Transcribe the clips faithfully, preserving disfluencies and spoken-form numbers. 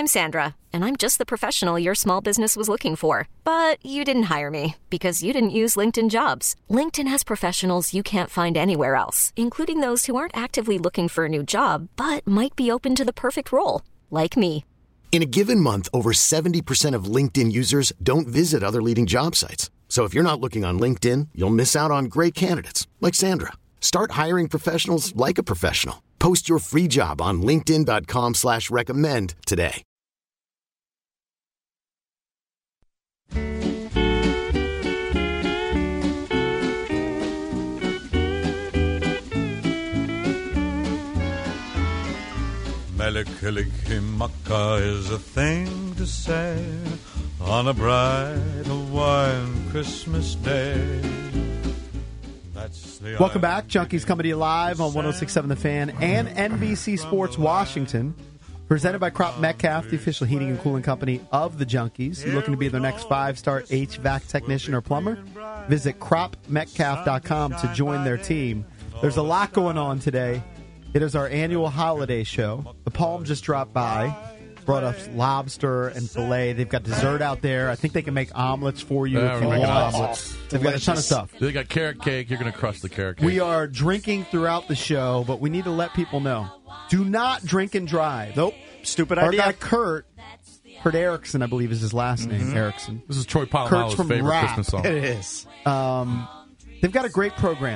I'm Sandra, and I'm just the professional your small business was looking for. But you didn't hire me because you didn't use LinkedIn Jobs. LinkedIn has professionals you can't find anywhere else, including those who aren't actively looking for a new job, but might be open to the perfect role, like me. In a given month, over seventy percent of LinkedIn users don't visit other leading job sites. So if you're not looking on LinkedIn, you'll miss out on great candidates like Sandra. Start hiring professionals like a professional. Post your free job on linkedin.com slash recommend today. Melikilikimaka is a thing to say on a bright Hawaiian Christmas day. Welcome back. Junkies coming to you live on one oh six point seven The Fan and N B C Sports Washington. Presented by Crop Metcalf, the official heating and cooling company of the Junkies. You looking to be their next five-star H V A C technician or plumber? Visit crop metcalf dot com to join their team. There's a lot going on today. It is our annual holiday show. The Palm just dropped by. Brought us lobster and filet. They've got dessert out there. I think they can make omelets for you Yeah, if you we're making want. omelets. They've got a ton of stuff. They got carrot cake. You're going to crush the carrot cake. We are drinking throughout the show, but we need to let people know. Do not drink and drive. Nope. Stupid Our idea. guy Kurt, Kurt Erickson, I believe is his last name, Mhm. Erickson. This is Troy Kurt's Polamalu's from favorite Rap. Christmas song. It is. Um, they've got a great program.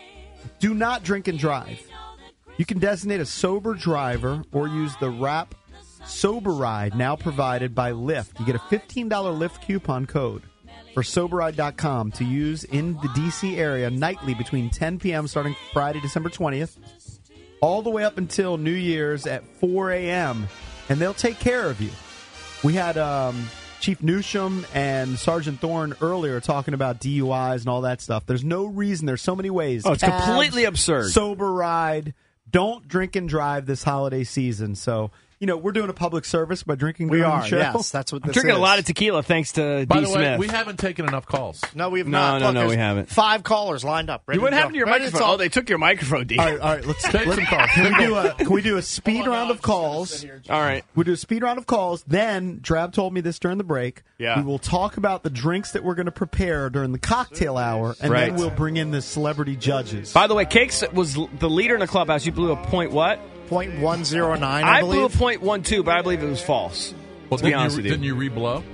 Do not drink and drive. You can designate a sober driver or use the Rap Sober Ride, now provided by Lyft. You get a fifteen dollars Lyft coupon code for sober ride dot com to use in the D C area nightly between ten p.m. starting Friday, December twentieth, all the way up until New Year's at four a.m., and they'll take care of you. We had um, Chief Newsham and Sergeant Thorne earlier talking about D U Is and all that stuff. There's no reason. There's so many ways. Oh, it's Cabs, completely absurd. Sober Ride. Don't drink and drive this holiday season. So, you know, we're doing a public service by drinking We during are, the show. yes. That's what I'm this drinking is. a lot of tequila thanks to By D. the way, Smith. we haven't taken enough calls. No, we have No, not. no, Look, no, we there's haven't. Five callers lined up. Ready what to happened go. to your Ready microphone? talk. Oh, they took your microphone, D. All right, all right. Let's Take let, some calls. Can we do a Can we do a speed round of calls? All right. We'll do a speed round of calls. Then Drab told me this during the break. Yeah. We will talk about the drinks that we're going to prepare during the cocktail hour, and Right. then we'll bring in the celebrity judges. By the way, Cakes was the leader in the clubhouse. You blew a point what? point one oh nine, I, I believe. blew a point one two, but I believe it was false. Well, to be didn't honest you, with you. Didn't you re-blow?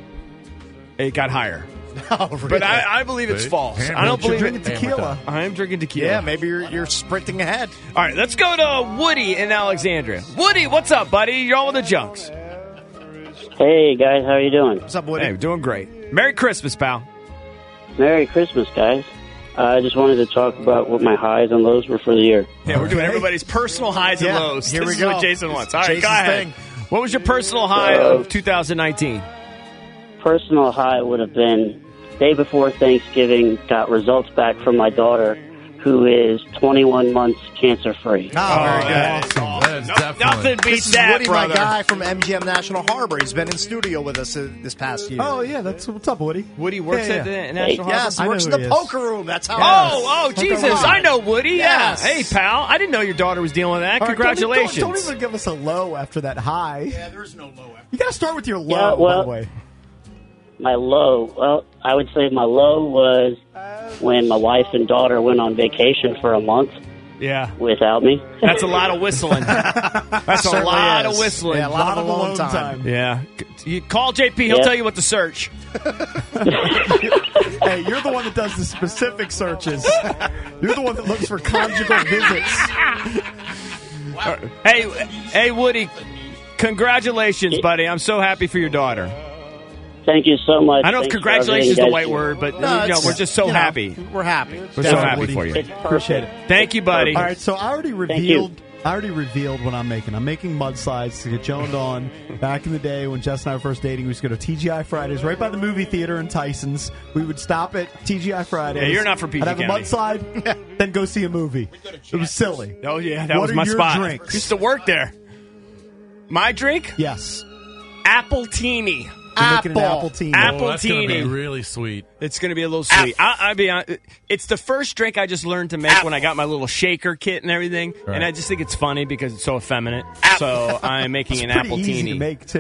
It got higher. Oh, really? But I, I believe it's See? false. Hammer I don't time. believe drinking it. tequila. I am drinking tequila. Yeah, maybe you're, you're sprinting ahead. All right, let's go to Woody in Alexandria. Woody, what's up, buddy? You're all with the Junks. Hey, guys, how you doing? What's up, Woody? Hey, we're doing great. Merry Christmas, pal. Merry Christmas, guys. Uh, I just wanted to talk about what my highs and lows were for the year. Yeah, we're doing everybody's personal highs and Yeah, lows. here this we is go. what Jason wants. All right, Jason's go ahead. thing. What was your personal high Uh, of two thousand nineteen? Personal high would have been day before Thanksgiving, got results back from my daughter, who is twenty-one months cancer-free. Oh, very good. That is No- definitely. nothing This beats is that, Woody, brother. my guy from M G M National Harbor. He's been in studio with us uh, this past year. Oh yeah, that's what's up, Woody. Woody works Yeah, at yeah. the National Harbor. yes, I he know works in who the he is. poker room. That's how. Oh, oh, Jesus! Room. I know Woody. Yes. Yeah. Hey, pal. I didn't know your daughter was dealing with that. All right, Congratulations. Don't, don't, don't even give us a low after that high. Yeah, there's no low. You got to start with your low, Yeah, well- by the way. My low, well, I would say my low was when my wife and daughter went on vacation for a month Yeah. without me. That's a lot of whistling. That's a Certainly lot is. of whistling. Yeah, a lot of alone time. time. Yeah. You call J P. He'll Yeah. tell you what to search. Hey, you're the one that does the specific searches. You're the one that looks for conjugal visits. Hey, hey, Woody. Congratulations, buddy. I'm so happy for your daughter. Thank you so much. I know Thanks for congratulations is everything the you right guys do. word, but No, you know, it's- we're just so you know, happy. We're happy. We're so Yeah, happy Woody. for you. It's Appreciate perfect. it. Thank you, buddy. All right, so I already you. revealed. I already revealed what I'm making. I'm making mudslides to get Joan on. Back in the day when Jess and I were first dating, we used to go to T G I Fridays right by the movie theater in Tyson's. We would stop at T G I Fridays. Yeah, you're not from P G I'd have County. a mudslide, then go see a movie. It was silly. Oh, yeah, that What was are my your spot. drinks? Used to work there. My drink? Yes. Apple teeny. You're making an apple tea. Apple Oh, that's going to be teeny. really sweet. It's going to be a little sweet. I, I'll be honest. It's the first drink I just learned to make when I got my little shaker kit and everything. Right. And I just think it's funny because it's so effeminate. So I'm making It's an pretty apple easy teeny. to make too.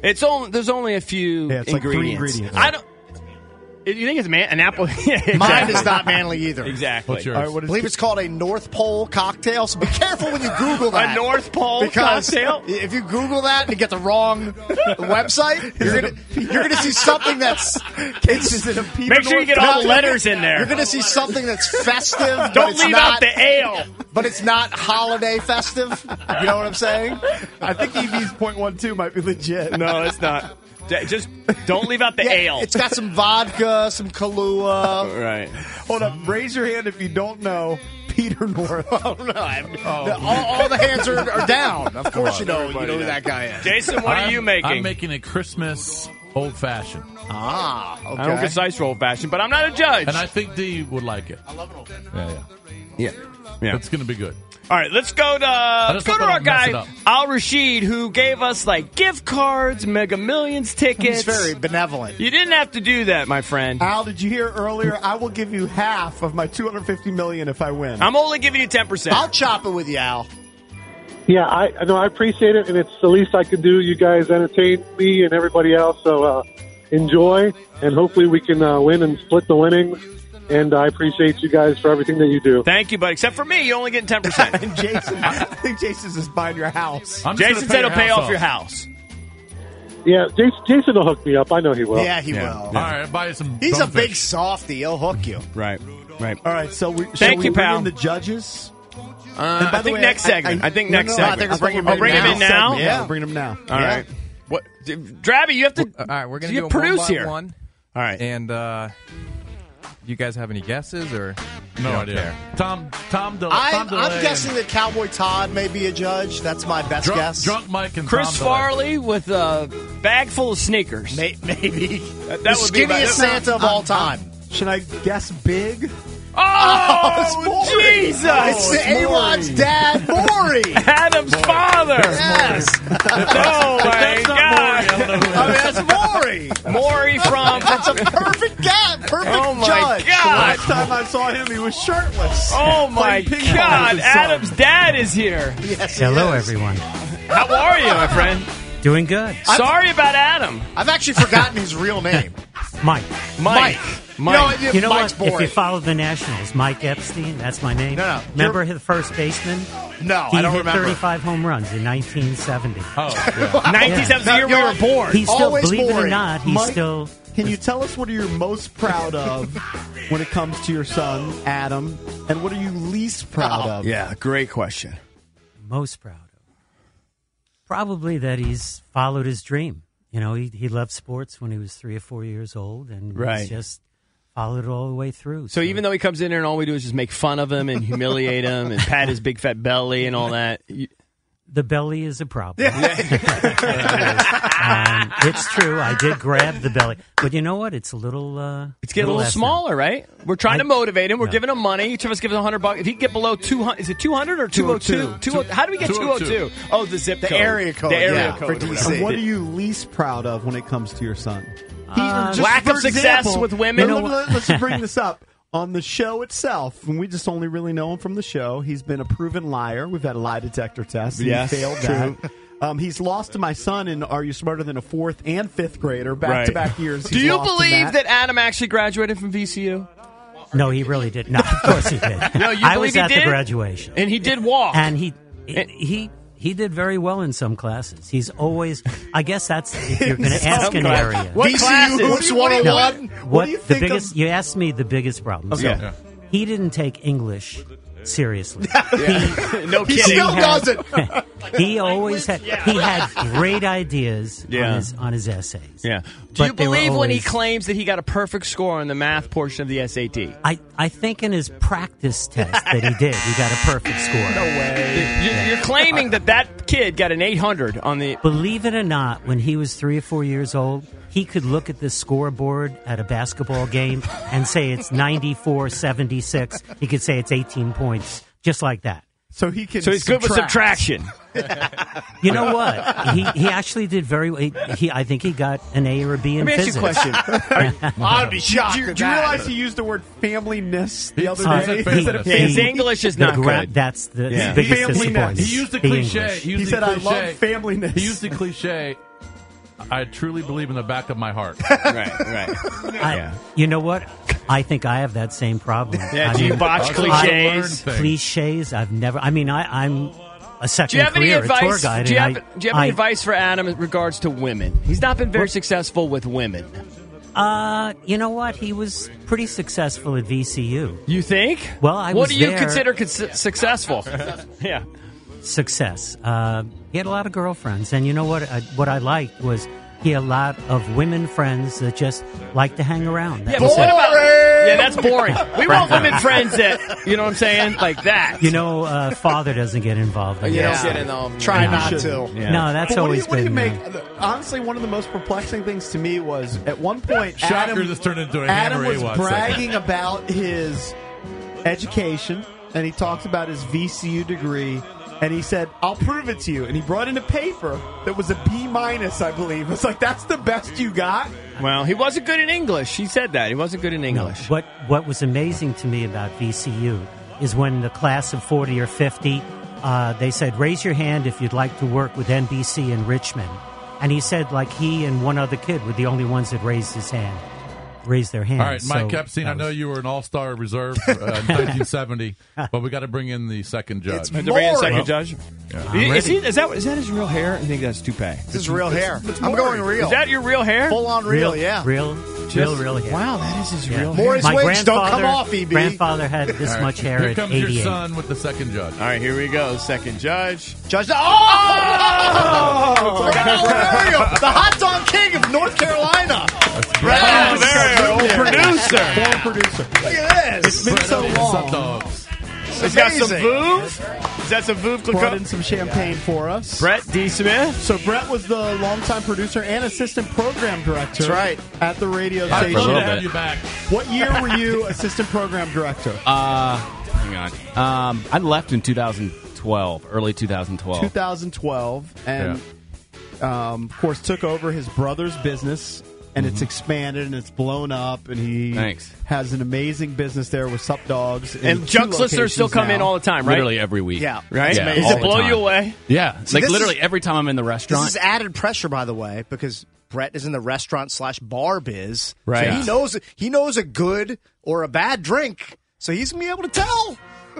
It's only there's only a few Yeah, it's like three ingredients. ingredients. I don't. You think it's man, an apple? Yeah, exactly. Mine is not manly either. Exactly. What's yours? All right, what I is believe it's called a North Pole cocktail, so be careful when you Google that. A North Pole because cocktail? if you Google that and you get the wrong website, you're gonna you're gonna see something that's it's, Is it a Peter Make sure you North get all the No, letters in there. You're gonna see something that's festive. but Don't it's leave not, out the ale. but it's not holiday festive. You know what I'm saying? I think E V's point one two might be legit. No, it's not. D- Just don't leave out the Yeah, ale. It's got some vodka, some Kahlua. right. Hold up. Raise your hand if you don't know Peter North. Oh no! I'm- the- all, all the hands are, are down. Of course, you know you know who that guy is. Jason, what are I'm- you making? I'm making a Christmas old fashioned, Ah, okay. I don't get ice roll fashion, but I'm not a judge. and I think Dee would like it. I love it old fashioned. Yeah, yeah, yeah. Yeah. it's going to be good. All right, let's go to let's just go hope to I our don't mess it guy up. Al Rashid, who gave us like gift cards, Mega Millions tickets. He's very benevolent. You didn't have to do that, my friend. Al, did you hear earlier? I will give you half of my two hundred fifty million dollars if I win. I'm only giving you ten percent. I'll chop it with you, Al. Yeah, I I know I appreciate it, and it's the least I can do. You guys entertain me and everybody else, so uh, enjoy, and hopefully we can uh, win and split the winnings. And I appreciate you guys for everything that you do. Thank you, but except for me, you're only getting ten percent. And Jason, I think Jason's just buying your house. I'm just Jason gonna said he'll your pay house off your house. Yeah, Jason, Jason will hook me up. I know he will. Yeah, he Yeah. will. All right, buy you some. He's a bonefish. big softy. He'll hook you. Right, right. All right, so we, shall Thank we you, bring pal. in the judges? Uh, by I the think way, next I- segment. I, I- think no, next no, I segment. think we're bringing him I'll in bring him now. in now. Segment, Yeah, we're bringing him now. All right. What, Drabby, you have to. All right, we're going to you do it produce one by here. one. All right. And uh, you guys have any guesses or No you don't idea. care? Tom, Tom, De- I'm, Tom I'm DeLay guessing and that Cowboy Todd may be a judge. That's my best drunk, guess. drunk Mike and Chris Tom DeLay. Farley with a bag full of sneakers. May, maybe That the would be my- skinniest Santa of all time. Should I guess big? Oh, it's Maury. Jesus! It's the A-Wad's dad, Maury. Adam's father. Yes. Oh my That's not Maury. I God! don't know who I mean, that that's Maury. Maury from. That's a perfect guy. Perfect Oh my judge. God! Last time I saw him, he was shirtless. Oh my Playing ping pong God! with his son. Adam's dad is here. Yes, he Hello, is. everyone. How are you, my friend? Doing good. Sorry about Adam. I've actually forgotten his real name. Mike. Mike. Mike. You know, You know Mike's what? If boring. you follow the Nationals, Mike Epstein, that's my name. No, no. Remember the first baseman? no, He I don't hit remember. thirty-five home runs in nineteen seventy. Oh, yeah. nineteen seventy, the year we were born. He's still, Always believe it or boring. not, he's Mike- still. Can you tell us what are you most proud of when it comes to your son, Adam, and what are you least proud of? Yeah, great question. Most proud of? Probably that he's followed his dream. You know, he he loved sports when he was three or four years old, and Right. he's just followed it all the way through. So even though he comes in there and all we do is just make fun of him and humiliate him and pat his big fat belly and all that, you, the belly is a problem. um, it's true. I did grab the belly, but you know what? It's a little. Uh, it's getting a little less now. smaller, right? We're trying to I- motivate him. We're No. giving him money. Each of us gives a hundred bucks. If he can get below two hundred, is it two hundred or two hundred two? Two, how do we get two hundred two? Oh, the zip The code, area code, the area yeah, code for D C. And what are you least proud of when it comes to your son? He- Uh, just lack for of success example- with women. No, You know let, us just bring this up. On the show itself, and we just only really know him from the show, he's been a proven liar. We've had a lie detector test. and Yes, he failed true. that. Um, he's lost to my son in Are You Smarter Than a Fourth and Fifth Grader, back Right. to back years. Do he's you lost in believe that. that Adam actually graduated from V C U? No, he really did. No, of course he did. No, you I believe was he at did? the graduation, And he did walk. and he he he did very well in some classes. He's always. I guess that's if you're going to ask an class- area. What V C U classes? Hoops What do you- No. one oh one. What do you the think biggest? of- You asked me the biggest problem. Okay. So, Yeah. he didn't take English seriously. no He kidding. still had- doesn't. He always had. He had great ideas Yeah. on his on his essays. Yeah. Do But you they were believe when he always- claims that he got a perfect score on the math portion of the S A T? I, I think in his practice test that he did, he got a perfect score. No way. You're, you're claiming that that kid got an eight hundred on the. Believe it or not, when he was three or four years old, he could look at the scoreboard at a basketball game and say it's ninety-four seventy-six. He could say it's eighteen points, just like that. So he can. So he's good with subtract. subtraction. You know what? He he actually did very well. He, he I think he got an A or a B in Let me ask you a physics. question. I'd be shocked. Do you, at do you that. realize he used the word familyness the other Uh, day? he said instead of familyness. His family? English is The not gra- good. That's the Yeah. biggest Family disappointment. nest. He used the The cliche. English. He, used He the said, "I cliche. love familyness." He used the cliche. I truly believe in the back of my heart. right, right. I, Yeah. You know what? I think I have that same problem. Yeah, I do you mean, botch Also, I learned cliches? things. cliches. I've never. I mean, I, I'm a second Do you have any career a tour advice? guide. Do you and have, I, do you have any I- advice for Adam in regards to women? He's not been very successful with women. Uh, you know what? He was pretty successful at V C U. You think? Well, I what was do you there- consider con- successful? yeah. Success. Uh, he had a lot of girlfriends, and you know what? I, what I liked was he had a lot of women friends that just like to hang around. That Yeah, was but what it. about? Yeah, that's boring. We want women friends that, you know what I'm saying, like that. You know, uh, father doesn't get involved. In You that. don't get in them. Try No. not Should. to. Yeah. No, that's But what do always you, what do you been. make? uh, Honestly, one of the most perplexing things to me was at one point Shocker Adam, just turned into a Adam Hammer was Awad bragging about his education, and he talks about his V C U degree, and he said, "I'll prove it to you." And he brought in a paper that was a B minus, I believe. It's like, that's the best you got. Well, he wasn't good in English. He said that. He wasn't good in No. English. What What was amazing to me about V C U is when the class of forty or fifty, uh, they said, "Raise your hand if you'd like to work with N B C in Richmond." And he said, like he and one other kid were the only ones that raised his hand, raised their hand. All right, Mike So Epstein, that I know was- you were an all-star reserve uh, in nineteen seventy, but we got to bring in the second judge. It's To bring in a second Boring. judge? Yeah. Is, he, is, that, is that his real hair? I think that's toupee. This is real hair. I'm going real. Is that your real hair? Full on real, yeah. real, real, real hair. Wow, that is his Yeah. real More hair. his My wigs don't come grandfather- off, E B. Grandfather had this All right, much hair Here at comes your eighty-eight. son with the second judge. All right, here we go. Second judge. Judge. Oh! Look at Valerio, the hot dog king of North Carolina. Oh, there, old producer. Former producer. Look at It's this. been so Sub long. dogs. He's got some amazing. Vouv. Is that some Vouv Brought in Clicquot? some champagne for us. Brett D. Smith. So Brett was the longtime producer and assistant program director. That's right. At the radio I'd station. love to little have bit. you back. What year were you assistant program director? Uh, hang on. Um, I left in two thousand twelve, early two thousand twelve. two thousand twelve, and um, of course took over his brother's business, and it's expanded and it's blown up, and he Thanks. has an amazing business there with Sup Dogs. in And two Junks listeners still locations come in now. all the time, right? Literally every week. Yeah. Right? Yeah, Does all it the blow time. you away? Yeah. See, like this literally is- every time I'm in the This restaurant. is added pressure, by the way, because Brett is in the restaurant slash bar biz. Right. So Yeah. he knows he knows a good or a bad drink, so he's gonna be able to tell.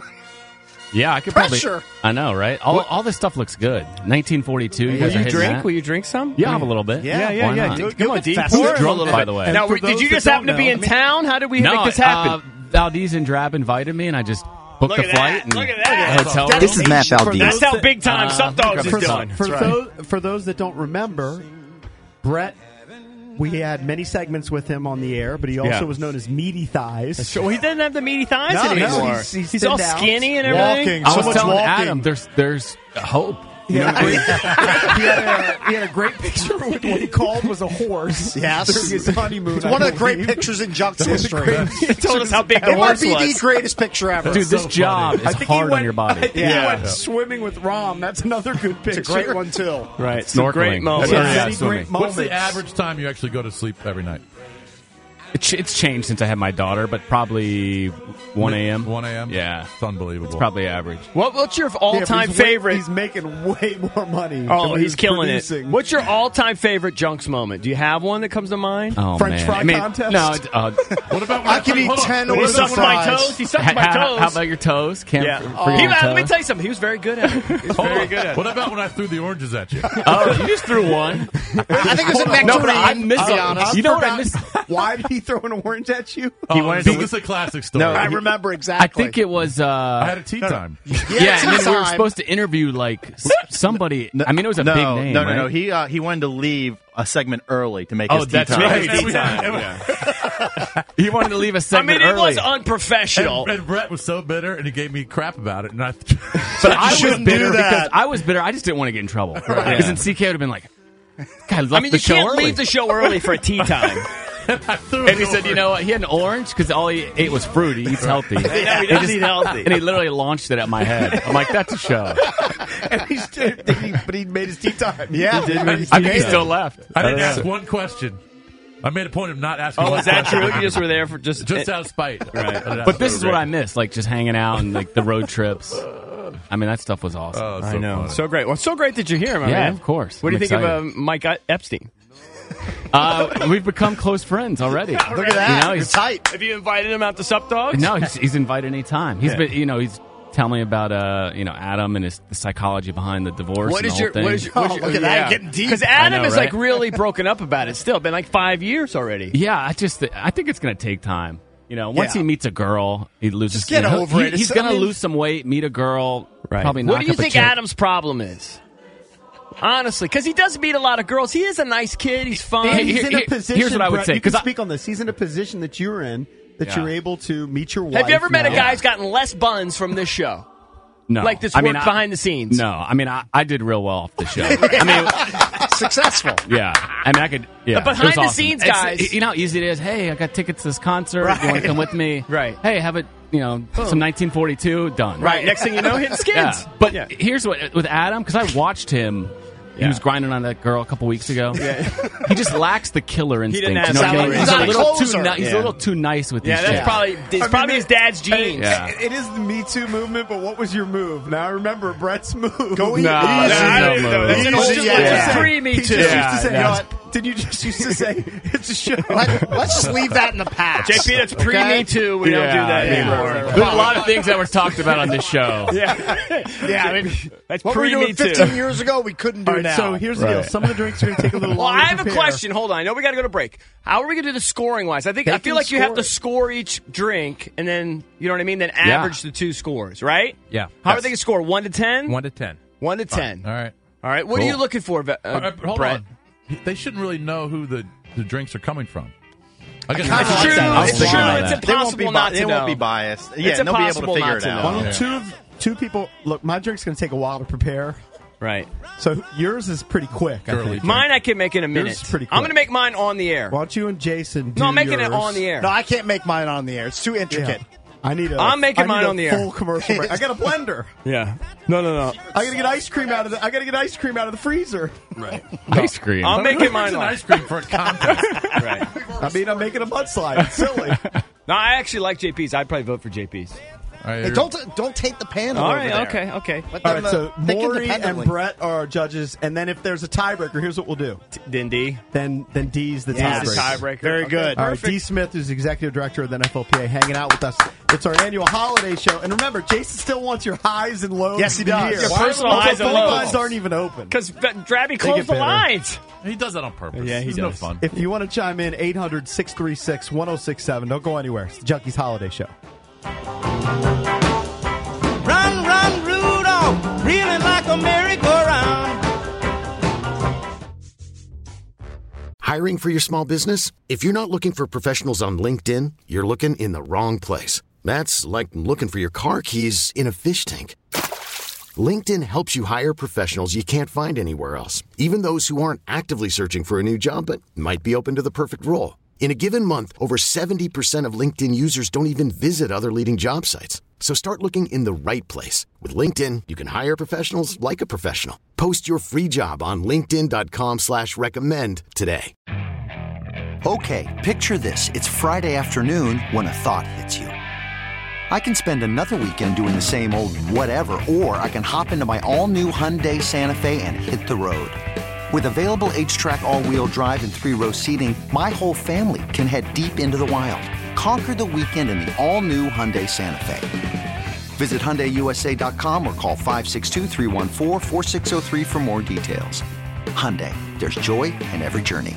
yeah, I could Pressure. probably. I know, right? All, all this stuff looks good. nineteen forty-two. You Will guys are you hitting drink? that? Will you drink some? Yeah, I'll have a little bit. Yeah, yeah, Why yeah. not? D- You'll Come on, get D. fast. Pour Who's it. drunk, by the way? And Now, for did those you that just happen to don't be know- in town? How did we No, make this uh, happen? Valdez and Drab invited me, and I just booked Look the at flight. that. and Look at that. Hotel This room. is Matt Valdez. That's how big time Uh, Sup Dogs For, is doing. for, right. those, for those that don't remember, Brett, we had many segments with him on the air, but he also Yeah. was known as Meaty Thighs. So he doesn't have the meaty thighs No, no, anymore. he's- he's he's all thinned out. skinny and everything. Walking. I So was much telling walking. Adam, there's there's hope. He had, a great, he, had a, he had a great picture with what he called was a horse. Yes. During his honeymoon. It's I one of the great believe. pictures in Junks One of the history. great He told us how big the It might horse be the was. greatest picture ever. Dude, this so job funny. I is think he hard went, on your body. I think Yeah. he went Yeah. swimming with Rom. That's another good picture. It's a great one too. Right. Some Snorkeling. great moments. Yeah, Yeah, many swimming. great What's moments. the average time you actually go to sleep every night? It's, it's changed since I had my daughter, but probably one a.m. one a.m.? Yeah. It's unbelievable. It's probably average. What, what's your Yeah, but all-time he's way- favorite? he's making way more money. Oh, than he's killing producing. it. What's your all-time favorite Junks moment? Do you have one that comes to mind? Oh, French man. fry I mean, contest? No, it- uh, What about I can eat hold on. ten What He orders about- of sucked my fries. toes. He sucked my how, toes. how about your toes? Can't yeah. f- Oh. forget He, your let me toes. tell you something. He was very good at it. He was Hold very on. good at What it. about when I threw the oranges at you? Oh, you just threw one. I think it was a nectarine. No, but I missed to be it. honest. You know what I forgot- missed? Why did he throw an orange at you? He wanted this to- is a classic story. I I, remember I exactly. think it was. Uh, I had a tea time. Yeah, yeah, and then we were time. supposed to interview like s- somebody. I mean, it was a no, big name. No, no, right? no. He uh, he wanted to leave a segment early to make Oh, his tea that's time. right. And we- time, and we- yeah. He wanted to leave a I segment mean, it early. was unprofessional. And, and Brett was so bitter, and he gave me crap about it. And I, But I was shouldn't bitter do that. because I was bitter. I just didn't want to get in trouble. Because then C K would have been like, "Guy left I mean, the you show can't early." leave the show early for a tea time. I threw and it he said, over. "You know what? He had an orange because all he ate was fruit. He eats healthy. No, he And doesn't just- eat healthy. And he literally launched it at my head. I'm like, that's a show. And he's, did he, but he made his tea time. Yeah. he did. make his I tea think he time. still left. I didn't don't ask know. one question. I made a point of not asking. Oh, one is that question. true? You just were there for just Just out of spite. Right. But this is what I miss, like just hanging out and like the road trips. I mean, that stuff was awesome. Oh, so I know. funny. So great. Well, so great that you're here, my Yeah, man. of course. What do you I'm think of excited. uh, Mike Epstein? Uh, we've become close friends already. Look at that. You know, You're he's tight. Have you invited him out to Sup Dogs? No, he's, he's invited any time. He's Yeah. been, you know, he's telling me about, uh, you know, Adam and his the psychology behind the divorce. What and is the your? whole thing. What is your? What is Oh, your look at that, getting deep. Because Adam I know, is right? like really broken up about it. Still, been like five years already. Yeah, I just, I think it's going to take time. You know, once Yeah. he meets a girl, he loses. Just get you know, over he- it. He's It's- going I to mean- lose some weight, meet a girl, Right. probably What knock do you up a think chick. Adam's problem is? Honestly, because he does meet a lot of girls. He is a nice kid. He's fun. And he's here- in a here- position. here's what I would Brett, say, You can 'cause I- speak on this. He's in a position that you're in, that Yeah. you're able to meet your wife. Have you ever met a now. guy who's gotten less buns from this show? No. Like this I work mean, I- behind the scenes? No, I mean, I, I did real well off the show. I mean, Successful. yeah. I mean, I could, yeah. The it was behind the awesome. scenes It's- guys- you know how easy it is? Hey, I got tickets to this concert. You want to Right. come with me? Right. Hey, have it, you know, some nineteen forty-two, done. Right. Next thing you know, hitting skins. Yeah. But Yeah. here's what, with Adam, because I watched him. He Yeah. was grinding on that girl a couple weeks ago. Yeah. He just lacks the killer instinct. didn't have you know what I salary. mean? He's He's, a not a little too closer. ni- he's Yeah. a little too nice with Yeah, these that's chicks. probably it's I mean, probably his dad's genes. Yeah. It is the Me Too movement, but what was your move? Now I remember Brett's move. Go easy. No, I that's didn't no know. move. That's an old, Easy, that's yeah. a pre Me He Too. just used Yeah, to say, you know that's- what? Did you just used to say it's a show? Let, let's just leave that in the past. J P, that's pre Me Too. We don't do that yeah. anymore. There's a lot of things that were talked about on this show. Yeah, Yeah, I mean, that's what we pre were Me doing fifteen Too. years ago, we couldn't do All right, now. so here's the deal. Right. Some of the drinks are going to take a little Well, longer I have to a prepare. question. Hold on. I know we got to go to break. How are we going to do the scoring wise? I think They I feel can like you have score to it. score each drink, and then you know what I mean. Then Yeah. average the two scores, right? Yeah. How are Yes. they going to score? One to ten. One to ten. One to ten. All right. All right. What are Cool. you looking for, uh, All right, but hold Brett? on. They shouldn't really know who the, the drinks are coming from. I guess kinda It's like true. that. I was It's thinking true. about It's that. They won't be impossible bi- not to they know. won't be biased. Yeah, It's they'll be able to impossible figure not it to out. know. Well, Yeah. two of two people. Look, my drink's going to take a while to prepare. Right. So yours is pretty quick. I Surely. think. Mine I can make in a minute. Yours is pretty I'm quick. going to make mine on the air. Why don't you and Jason? Do No, I'm making it yours? on the air. No, I can't make mine on the air. It's too intricate. Yeah. I need a. I'm making I need mine a on the air. Full commercial break. I got a blender. Yeah. No, no, no. I got to get ice cream out of the. I got to get ice cream out of the freezer. Right. Ice cream. I'm making mine an live. ice cream for a contest. Right. I mean, I'm making a mudslide. It's silly. No, I actually like J P's. I'd probably vote for J P's. All right, Hey, here- don't don't take the panel. All over right. there. Okay. Okay. Let All them, right, so uh, think Maury and independently. Brett are our judges, and then if there's a tiebreaker, here's what we'll do. Then D. Then then D's the Yes. tiebreaker. Tiebreaker. Very Okay, good. All right, Perfect. D. Smith, who's executive director of the N F L P A, hanging out with us. It's our annual holiday show, and remember, Jason still wants your highs and lows. Yes, he of the does. year. Your Why personal are the highs and phone lows. lines aren't even open. Because Drabby get closed the better. lines. he does that on purpose. Yeah, he It's no does. fun. If you want to chime in, eight hundred, six three six, one oh six seven. Don't go anywhere. It's the Junkies Holiday Show. Run, run, Rudolph, reeling like a merry-go-round. Hiring for your small business? If you're not looking for professionals on LinkedIn, you're looking in the wrong place. That's like looking for your car keys in a fish tank. LinkedIn helps you hire professionals you can't find anywhere else, even those who aren't actively searching for a new job but might be open to the perfect role. In a given month, over seventy percent of LinkedIn users don't even visit other leading job sites. So start looking in the right place. With LinkedIn, you can hire professionals like a professional. Post your free job on linkedin.com slash recommend today. Okay, picture this. It's Friday afternoon when a thought hits you. I can spend another weekend doing the same old whatever, or I can hop into my all-new Hyundai Santa Fe and hit the road. With available H-Track all-wheel drive and three-row seating, my whole family can head deep into the wild. Conquer the weekend in the all-new Hyundai Santa Fe. Visit Hyundai U S A dot com or call five six two, three one four, four six zero three for more details. Hyundai, there's joy in every journey.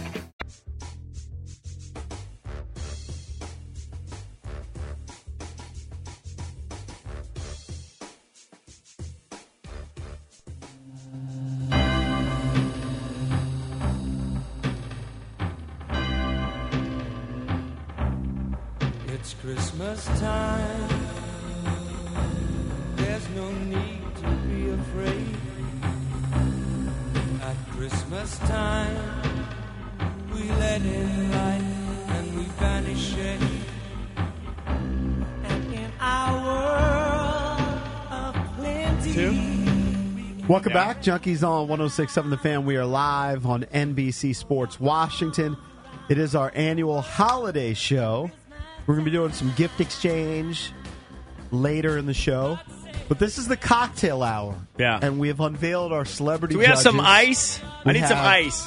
It's Christmas time. There's no need to be afraid. At Christmas time, we let in light and we banish shade. And in our world of plenty. Welcome back. Junkies on one oh six point seven The Fan. We are live on N B C Sports Washington. It is our annual holiday show. We're going to be doing some gift exchange later in the show. But this is the cocktail hour. Yeah. And we have unveiled our celebrity Do we have judges. some ice? I We need some have- ice.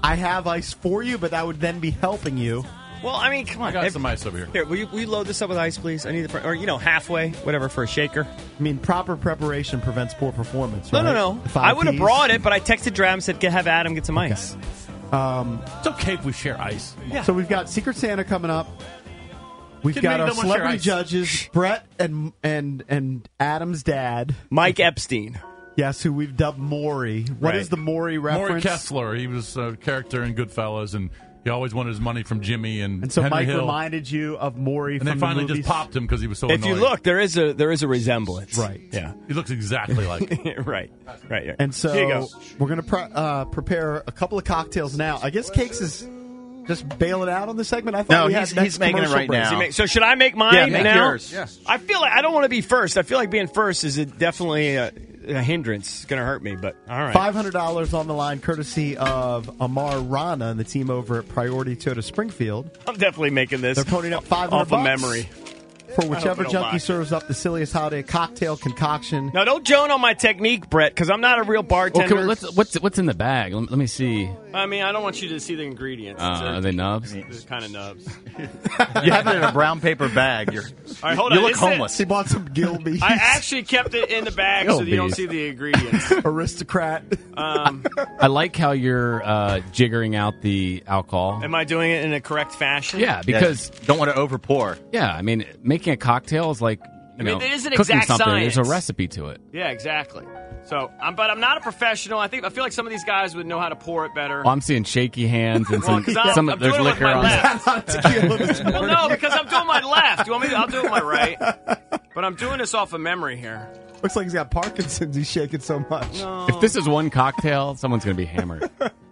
I have ice for you, but that would then be helping you. Well, I mean, come on. I got If- some ice over here. Here, will you, will you load this up with ice, please? I need the fr- or you know halfway, whatever for a shaker. I mean, proper preparation prevents poor performance. No, right? no, no. The five I would have Ps. brought it, but I texted Drab and said, "Get have Adam get some ice." Um, it's okay if we share ice. Yeah. So we've got Secret Santa coming up. We've Kidding got me? our Don't wanna share celebrity ice. judges, Brett and and and Adam's dad, Mike Epstein. Yes, who we've dubbed Maury. What is Right. the Maury reference? Maury Kessler. He was a character in Goodfellas, and he always wanted his money from Jimmy and, And so Henry Mike Hill. reminded you of Maury and from they finally the movies? just popped him because he was so If you annoying. look, there is a there is a resemblance. Right. Yeah. He looks exactly like him. right. Right. Right. And so Here you go. we're going to pre- uh, prepare a couple of cocktails now. I guess Cakes is just bailing out on the segment. I thought No, we he's- had next he's making it commercial right break. now. Does he make- so should I make mine Yeah, make now? yours. Yes. I feel like I don't want to be first. I feel like being first is a, definitely a, a hindrance. It's going to hurt me, but all right. five hundred dollars on the line, courtesy of Amar Rana and the team over at Priority Toyota Springfield. I'm definitely making this. They're putting up five hundred off of bucks memory. for whichever I hope I don't junkie lie. serves up the silliest holiday cocktail concoction. Now, don't joan on my technique, Brett, because I'm not a real bartender. Okay, let's, what's what's in the bag? Let, let me see. I mean, I don't want you to see the ingredients. Uh, are they nubs? It's kind of nubs. You have it in a brown paper bag. You're, All right, hold you on. look Is it- homeless. He bought some Gilby's. I actually kept it in the bag so that you don't Gilby's. see the ingredients. Aristocrat. Um, I like how you're uh, jiggering out the alcohol. am I doing it in a correct fashion? Yeah, because don't want to over pour. Yeah, I mean, making a cocktail is like you I mean, know, it is an cooking exact something. science. There's a recipe to it. Yeah, exactly. So, I'm, but I'm not a professional. I think I feel like some of these guys would know how to pour it better. Well, I'm seeing shaky hands and Well, some. 'cause I'm- some I'm there's doing it with liquor my on left. that. Well, no, because I'm doing my left. You want me? To, I'll do it with my right. But I'm doing this off of memory here. Looks like he's got Parkinson's. He's shaking so much. No. If this is one cocktail, someone's going to be hammered.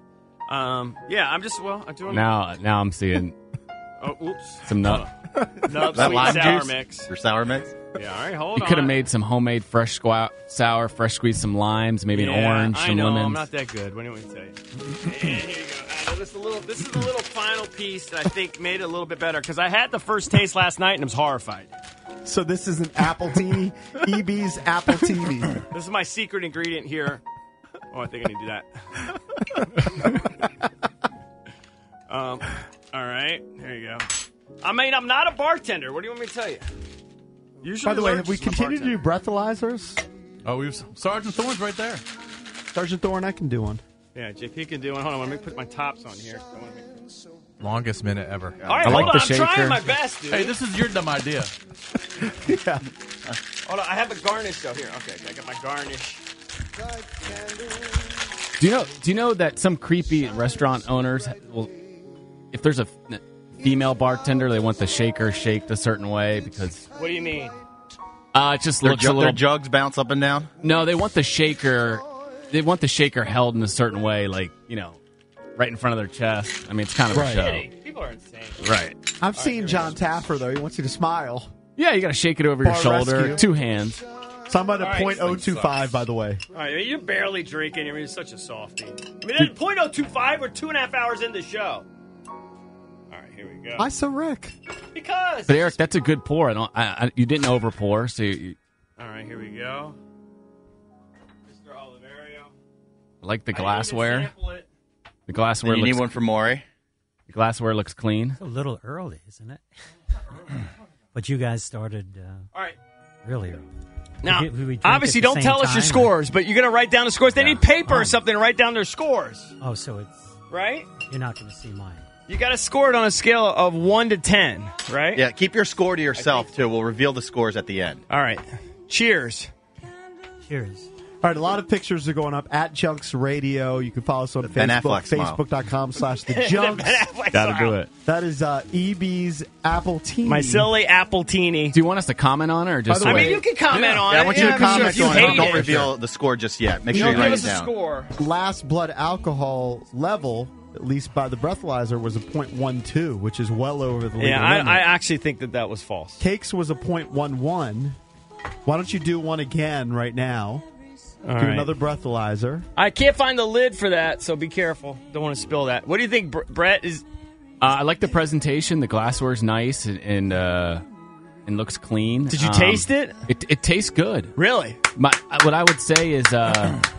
Um. Yeah, I'm just well. I'm doing Now, now I'm seeing Oh, oops. some nut. Nub That sweet lime sour juice? mix. Or sour mix? Yeah. All right. Hold You on. could have made some homemade fresh squa- sour, fresh squeezed some limes, maybe an Yeah, orange, I some know. lemons. I'm not that good. What do you want me to tell you? And here you go. Uh, this, is a little, this is the little final piece that I think made it a little bit better because I had the first taste last night and I was horrified. So this is an Appletini, E B's Appletini. This is my secret ingredient here. Oh, I think I need to do that. um. All right. There you go. I mean, I'm not a bartender. What do you want me to tell you? Usually By the way, learn have we from a continued to do breathalyzers? Oh, we've Sergeant Thorne's right there. Sergeant Thorne, I can do one. Yeah, J P can do one. Hold on, let me put my tops on here. I wanna make- Longest minute ever. All right, I hold like on. the I'm trying shaker. my best, dude. Hey, this is your dumb idea. Yeah. Hold on, I have a garnish though. Here, okay, I got my garnish. Do you know? Do you know that some creepy restaurant owners will, if there's a f- female bartender, they want the shaker shaked a certain way because What do you mean? uh, it just Their, looks ju- a little. their jugs bounce up and down? No, they want the shaker. They want the shaker held in a certain way, like you know, right in front of their chest. I mean, it's kind of Right. a show, Kidding. People are insane. right? I've seen John Taffer, though. He wants you to smile. Yeah, you got to shake it over your Bar shoulder, rescue. two hands. So I'm at a All right, point oh two five, by the way. All right, you're barely drinking. I mean, you're such a softie. I mean, at point oh two five, we're two and a half hours into the show. All right, here we go. Why so Rick? Because. But Eric, that's a good pour. I don't. I, I, you didn't over pour, so you, you All right, here we go. Mister Oliverio. I like the I didn't even glassware. sample it. The glassware. You looks, need one for Maury? The glassware looks clean. It's a little early, isn't it? But you guys started uh, All right. really early. Now, We- we drink obviously, at the don't same tell us your time, scores, but you're going to write down the scores. They need paper or something to write down their scores, Oh, so it's right? you're not going to see mine. You got to score it on a scale of one to ten, right? Yeah, keep your score to yourself, too. We'll reveal the scores at the end. All right. Cheers. Cheers. All right, a lot of pictures are going up at Junks Radio. You can follow us on Ben Facebook, Affleck smile. facebook.com slash the Junks. Got to do it. That is uh, E B's Appletini. My silly Appletini. Do you want us to comment on it or just? By the I way- mean, you can comment on Yeah, it. I want you to I mean, comment if you on it. hate Don't it. reveal the score just yet. Make You sure don't you write give us it a down. score. Last blood alcohol level, at least by the breathalyzer, was a point one two, which is well over the legal Yeah, I, limit. I actually think that that was false. Cakes was a point one one. Why don't you do one again right now? All do right. another breathalyzer. I can't find the lid for that, so be careful. Don't want to spill that. What do you think, Br- Brett? Is Uh, I like the presentation. The glassware's nice and and, uh, and looks clean. Did you Um, taste it? It it tastes good. Really? My what I would say is uh,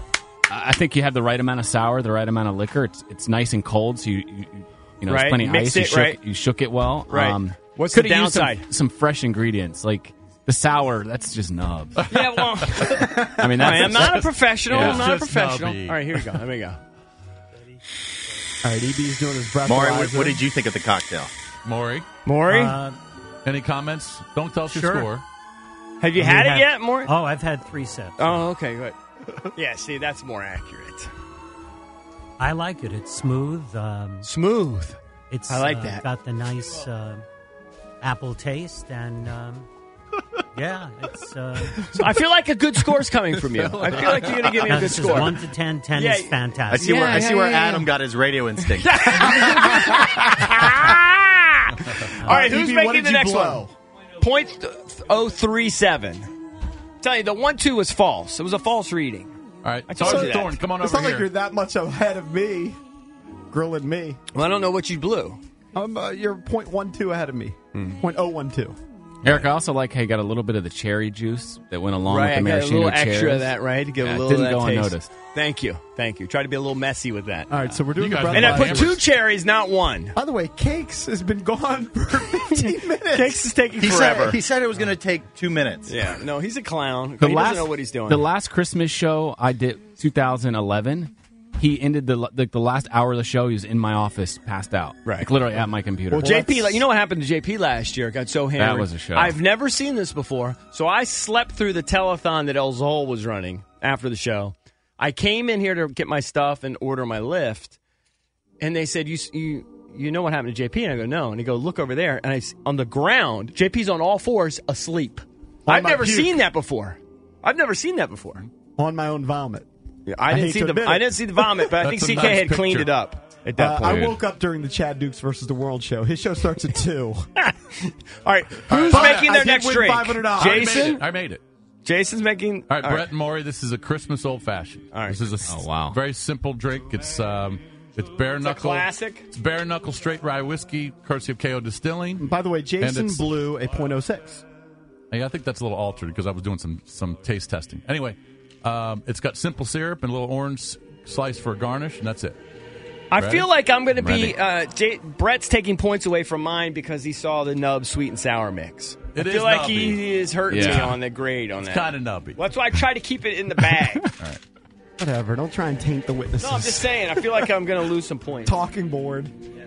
I think you have the right amount of sour, the right amount of liquor. It's it's nice and cold, so you you, you know, Right. there's plenty of Mix ice. You it, shook, right. you shook it well. Right. Um, What's the coulda used some- downside? Some, fresh ingredients, like the sour. That's just nubs. Yeah, well, I mean, All that's, right, I'm not a professional. Yeah. I'm not a Just professional. snobby. All right, here we go. There we go. All right, E B's doing his breathalyzer. Maury, what, what did you think of the cocktail? Maury? Maury? Uh, Any comments? Don't tell us your Sure. score. Have you We had it have- yet, Maury? Oh, I've had three sips. Oh, okay, good. Yeah, see, that's more accurate. I like it. It's smooth. Um, smooth. It's I like uh, that. Got the nice uh, apple taste, and um, yeah, it's. Uh, So I feel like a good score's coming from you. I feel like you're going to give me Now, a good this is score. one to ten. Ten Yeah, is fantastic. I see where Yeah, I see yeah, where yeah, Adam yeah. got his radio instinct. All right, Uh, who's E B, what making did the you next blow? one? Point oh three seven. Tell you, the one two was false. It was a false reading. All right, I told you that. Thorne, come on It's over not here. like you're that much ahead of me, grilling me. Well, I don't know what you blew. Um, uh, you're point one two ahead of me. point oh one two. Eric, I also like how you got a little bit of the cherry juice that went along Right, I with the got a maraschino little extra cherries. of that, right? To give Yeah, a it little didn't of that go taste. unnoticed. Thank you, thank you. Try to be a little messy with that. All right, so we're doing You the guys breath And I put Hammers. two cherries, not one. By the way, Cakes has been gone for fifteen minutes. Cakes is taking He forever. said, he said it was going to take two minutes. Yeah, no, he's a clown. The he last, doesn't know what he's doing. The last Christmas show I did, two thousand eleven, he ended the like the last hour of the show. He was in my office, passed out, Right. like literally at my computer. Well, J P, like, you know what happened to J P last year? Got so hammered. That was a show. I've never seen this before, so I slept through the telethon that El Zol was running after the show. I came in here to get my stuff and order my lift, and they said, "You you you know what happened to J P?" And I go, "No." And he go, "Look over there." And I s- on the ground, J P's on all fours, asleep. On I've my never puke. seen that before. I've never seen that before. On my own vomit. Yeah, I, I didn't hate see to the admit it. I didn't see the vomit, but I think That's C a K nice had cleaned picture. it up at that Uh, point. I woke up during the Chad Dukes versus the World show. His show starts at two. All right, who's But making I their did next win drink? five hundred dollars. I made Jason. it. I made it. Jason's making. All right, Brett and Maury, this is a Christmas old fashioned. All right. This is a s- Oh, wow. very simple drink. It's um, it's bare It's a knuckle. classic. It's bare knuckle straight rye whiskey, courtesy of K O Distilling. By the way, Jason it's- blew a point oh six. Hey, I think that's a little altered because I was doing some some taste testing. Anyway, um, it's got simple syrup and a little orange slice for a garnish, and that's it. I Ready? feel like I'm going to Ready. be. Uh, J- Brett's taking points away from mine because he saw the nub sweet and sour mix. It I is feel like nubby. he is hurting me Yeah. on the grade on It's that. kind of nubby. Well, that's why I try to keep it in the bag. Whatever. Don't try and taint the witnesses. No, I'm just saying. I feel like I'm going to lose some points. Talking board.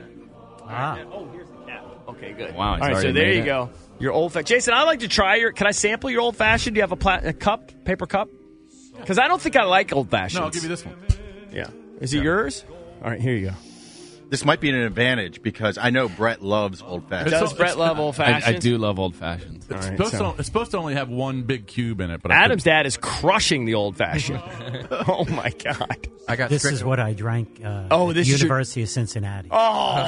Ah. Oh, here's the cap. Okay, good. Wow, All he's right, so already there made you it. go. Your old fashioned. Jason, I'd like to try your. Can I sample your old fashioned? Do you have a, pla- a cup, paper cup? Because I don't think I like old fashioned. No, I'll give you this one. Yeah. Is it yours? All right, here you go. This might be an advantage because I know Brett loves old fashioned. Does so- Brett love old I, fashioned? I do love old fashions. It's, right, supposed so- to, it's supposed to only have one big cube in it, but I Adam's dad is crushing the old fashioned. Oh my god! I got This strict- is what I drank uh, Oh, at this is your- University of Cincinnati. Oh,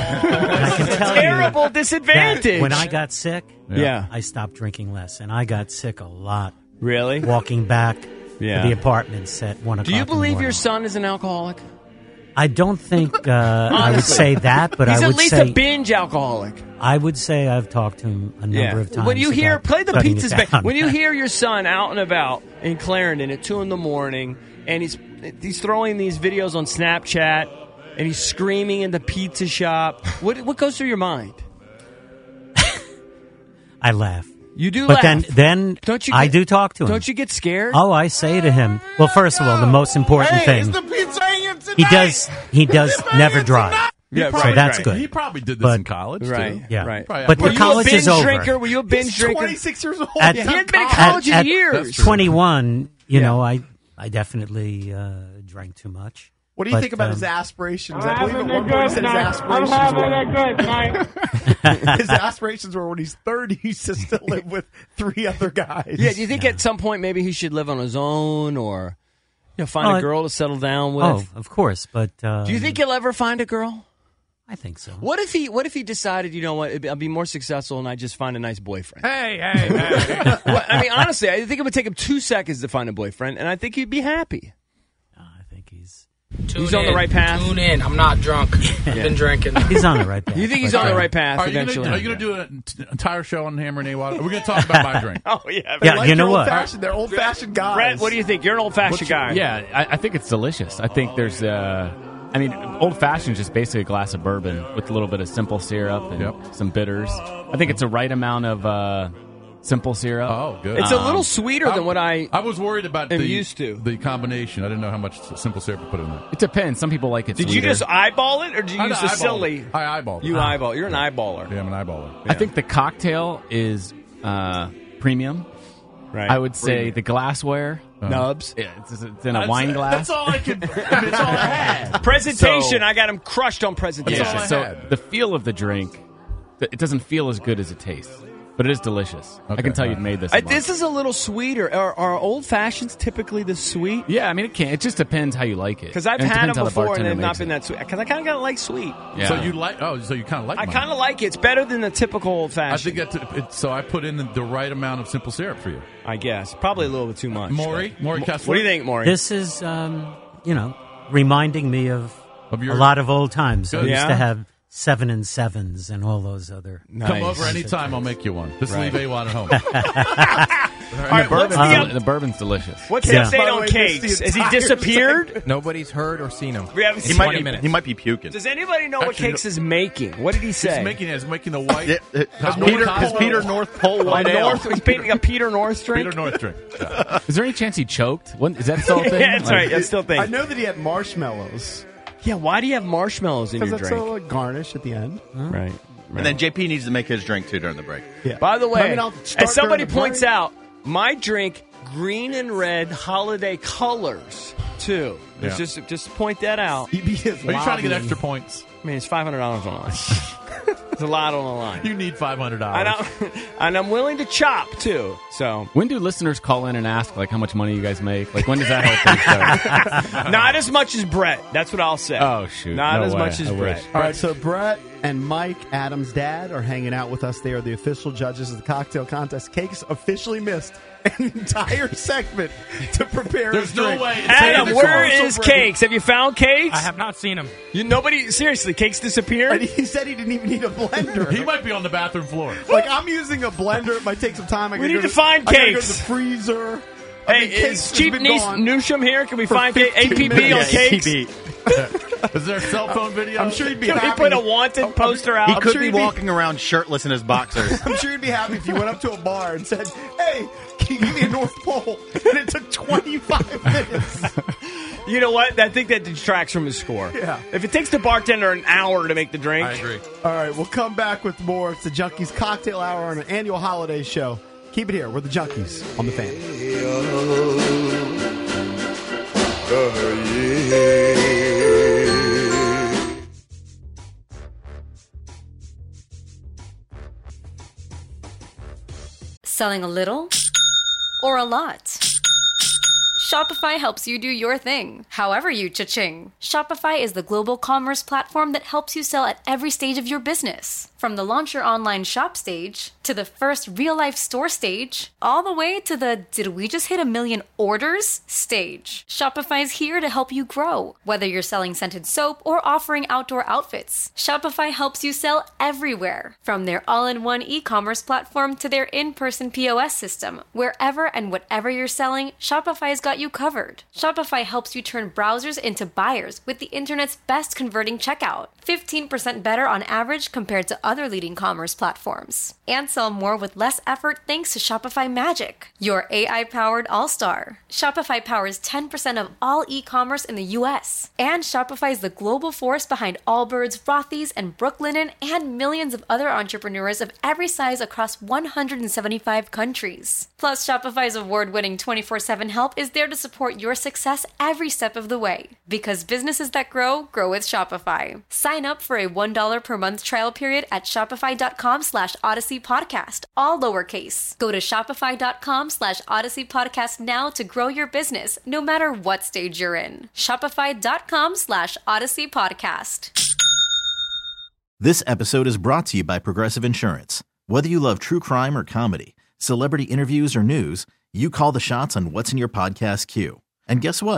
I can tell terrible you disadvantage. that when I got sick, Yeah. I stopped drinking less, and I got sick a lot. Really? Walking back Yeah. to the apartments at one o'clock. Do you in the believe morning. your son is an alcoholic? I don't think uh, I would say that, but He's I at would least say a binge alcoholic. I I would say I've talked to him a number of times. When you hear about play the cutting it pizzas back, down. when you hear your son out and about in Clarendon at two in the morning, and he's he's throwing these videos on Snapchat, and he's screaming in the pizza shop, what what goes through your mind? I laugh. You do but laugh. then then Don't you I get- do talk to him. Don't you get scared? Oh, I say to him. Well, first of all, the most important thing he does he does never drive. Yeah, so right, that's right. good. He probably did this But- in college, Right, too. Yeah, right. Probably But Were the you college a binge is over. drinker? Were you a binge He's drinker? twenty-six years old. At- Yeah, he hadn't been in at- college in at years. twenty-one, you Yeah. know, I I definitely uh, drank too much. What do you But, think about um, his aspirations? I believe at one point he said his aspirations were his aspirations were when he's thirty, he's to still live with three other guys. Yeah, do you think at some point maybe he should live on his own or you know, find Oh, a I- girl to settle down with? Oh, of course, but um, Do you think he'll ever find a girl? I think so. What if he What if he decided, you know what, it'd be- I'll be more successful and I just find a nice boyfriend? Hey, hey, hey. Well, I mean, honestly, I think it would take him two seconds to find a boyfriend, and I think he'd be happy. I think he's Tune He's on in. the right path. Tune in. I'm not drunk. I've been drinking. He's on the right path. You think he's on the right path Are you eventually? Gonna, are you going to do an t- entire show on Hammer and A-Water? Are we going to talk about my drink? Oh, yeah. Yeah, you know what? They're old fashioned guys. Brett, what do you think? You're an old fashioned guy. Yeah, I, I think it's delicious. I think there's, uh, I mean, old fashioned is just basically a glass of bourbon with a little bit of simple syrup and Yep. some bitters. I think it's a right amount of uh, simple syrup. Oh, good. It's a Um, little sweeter than what I I was worried about am the, used to. the combination. I didn't know how much simple syrup to put in there. It depends. Some people like it Did sweeter. you just eyeball it, or did you I use eyeballed the silly? it. I eyeballed it. You Ah. eyeball. You're an eyeballer. Yeah, I'm an eyeballer. I think the cocktail is uh, premium. Right. I would say Premium. the glassware. Nubs. Yeah, it's, it's in a That's- wine glass. That's all I could. I mean, that's all I had. Presentation. So- I got him crushed on presentation. That's all I so had. the feel of the drink, th- it doesn't feel as good as it tastes, but it is delicious. I Okay, can tell all you've right. made this. Uh, a lot. this is a little sweeter. Are, are old fashions typically this sweet? Yeah, I mean, it can. It just depends how you like it. Because I've And it had depends them how the before and bartender they've not makes been it. that sweet. Because I kind of like sweet. Yeah. So you like? Oh, so you kind of like? I mine. kind of like it. It's better than the typical old I think fashioned. that's it, so. I put in the, the right amount of simple syrup for you, I guess probably a little bit too much. Maury. Maury Kessler. What do you think, Maury? This is, um, you know, reminding me of, Of your- a lot of old times. I Good. used Yeah? to have seven and sevens and all those other. Come Nice. over anytime. I'll make you one. Just Right. leave A one at home. All right, what's Bourbon's, the, the bourbon's delicious. what's Yeah. the update By the on way, missed cakes? the Has he entire disappeared? Nobody's heard or seen him. We haven't He seen might, twenty be, minutes. he might be puking. Does anybody know what Actually, cakes is making? What did he say? He's making it. He's making the white. Yeah, it- His Peter, North his Pole- Peter North Pole White A Ale. North, he's painting a Peter North drink. Peter North drink. Yeah. Is there any chance he choked? What, is that still a thing? Yeah, that's Like- right. That's still a thing. I know that he had marshmallows Yeah, why do you have marshmallows in because your that's drink? a like, garnish at the end. Right. And then J P needs to make his drink too during the break. Yeah. By the way, I mean, I'll start as somebody during the points break. out, my drink green and red holiday colors too. Yeah. Let's just just point that out. E B is Are you trying to get lobbying. extra points? I mean, it's five hundred dollars on the line. It's a lot on the line. You need five hundred And dollars. I'm, and I'm willing to chop too. So When do listeners call in and ask like how much money you guys make? Like when does that whole thing start? not as much as Brett. That's what I'll say. Oh shoot! Not No as way. much as I Brett. wish. All right, so Brett and Mike, Adam's dad, are hanging out with us. They are the official judges of the cocktail contest. Cakes officially missed an entire segment to prepare There's his no drink. way. Adam, It's where commercial is break. Cakes? Have you found Cakes? I have not seen him. You, nobody, seriously, Cakes disappeared? And he said he didn't even need a blender. He might be on the bathroom floor. Like, I'm using a blender. It might take some time. I We gotta need go to find I gotta go Cakes. to the freezer. I Hey, mean, Cakes is has Chief been Nice gone Newsham here? Can we for find Cakes? A fifteen P B on minutes. Cakes? Is there a cell phone video? I'm sure he'd be Can we happy. put a wanted poster out? He I'm could sure be he'd be- walking around shirtless in his boxers. I'm sure you'd be happy if you went up to a bar and said, "Hey, can you give me a North Pole?" And it took twenty-five minutes. You know what? I think that detracts from his score. Yeah. If it takes the bartender an hour to make the drink. I agree. All right, we'll come back with more. It's the Junkies Cocktail Hour on an annual holiday show. Keep it here. We're the Junkies on the Fan. Selling a little or a lot? Shopify helps you do your thing, however you cha-ching. Shopify is the global commerce platform that helps you sell at every stage of your business. From the launch your online shop stage, to the first real-life store stage, all the way to the did we just hit a million orders stage. Shopify's here to help you grow. Whether you're selling scented soap or offering outdoor outfits, Shopify helps you sell everywhere. From their all-in-one e-commerce platform to their in-person P O S system, wherever and whatever you're selling, Shopify's got you covered. Shopify helps you turn browsers into buyers with the internet's best converting checkout. fifteen percent better on average compared to other leading commerce platforms. And sell more with less effort thanks to Shopify Magic, your A I-powered all-star. Shopify powers ten percent of all e-commerce in the U S. And Shopify is the global force behind Allbirds, Rothy's, and Brooklinen, and millions of other entrepreneurs of every size across one hundred seventy-five countries. Plus, Shopify's award-winning twenty-four seven help is there to support your success every step of the way. Because businesses that grow, grow with Shopify. Sign up for a one dollar per month trial period at shopify.com slash Odyssey Podcast, all lowercase. Go to shopify.com slash Odyssey Podcast now to grow your business, no matter what stage you're in. Shopify.com slash Odyssey Podcast. This episode is brought to you by Progressive Insurance. Whether you love true crime or comedy, celebrity interviews or news, you call the shots on what's in your podcast queue. And guess what?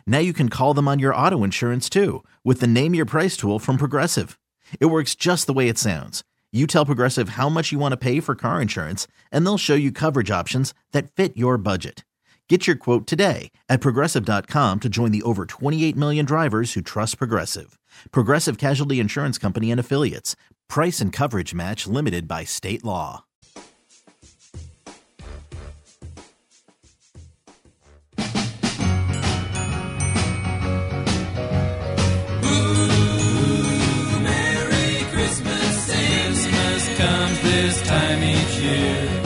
Now you can call them on your auto insurance too with the Name Your Price tool from Progressive. It works just the way it sounds. You tell Progressive how much you want to pay for car insurance, and they'll show you coverage options that fit your budget. Get your quote today at Progressive dot com to join the over twenty-eight million drivers who trust Progressive. Progressive Casualty Insurance Company and Affiliates. Price and coverage match limited by state law. Comes this time each year.